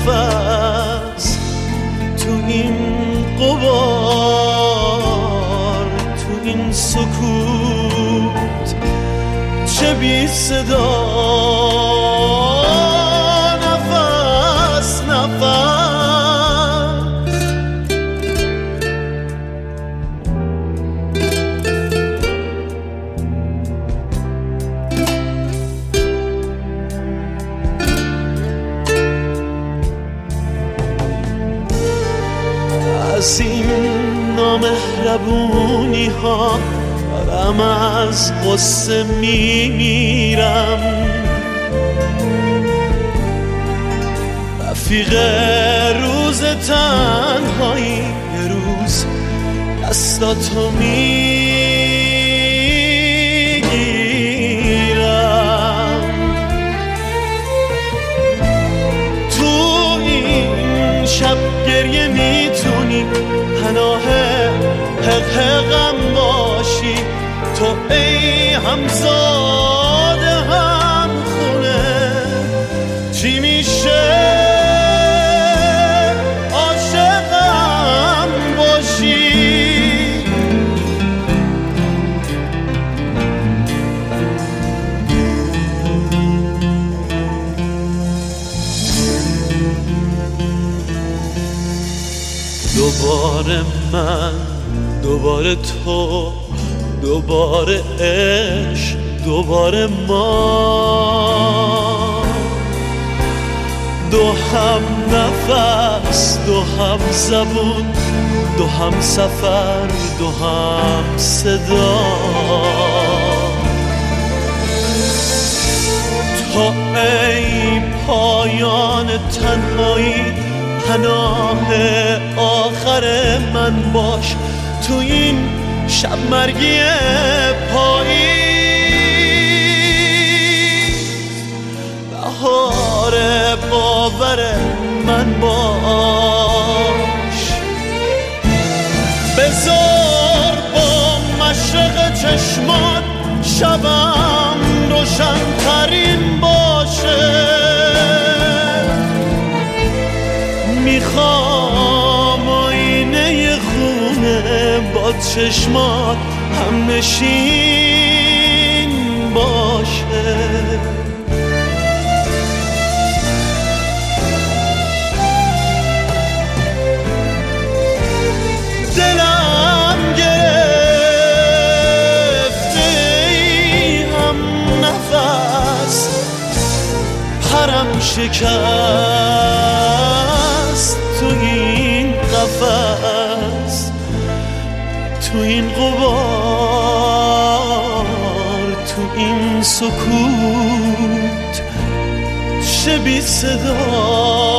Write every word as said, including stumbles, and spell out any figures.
نفس تو این غبار، تو این سکوت چه بی صدا، نفس نفس. از این نامهربونی ها دارم از غصه میمیرم، رفیق روز تنهایی یه روز دستاتو میگیرم. تو این شب گریه میتونی پناه حق حقم باشی، تو ای همزاده هم خونه چی میشه عاشقم باشی. دوباره من، دوباره تو، دوباره عشق، دوباره ما، دو هم نفس، دو هم زبون، دو هم سفر، دو هم صدا. تو ای پایان تنهایی پناه آخر من باش، تو این شب مرگی پاییز بهار باور من باش. بذار با مشرق چشمات شبم روشن ترین باشه، میخوام آینه خونه با چشمات هم نشین باشه. دلم گرفته ای هم نفس، پرم شکست تو این قفس، تو این غبار، تو این سکوت چه بی صدا.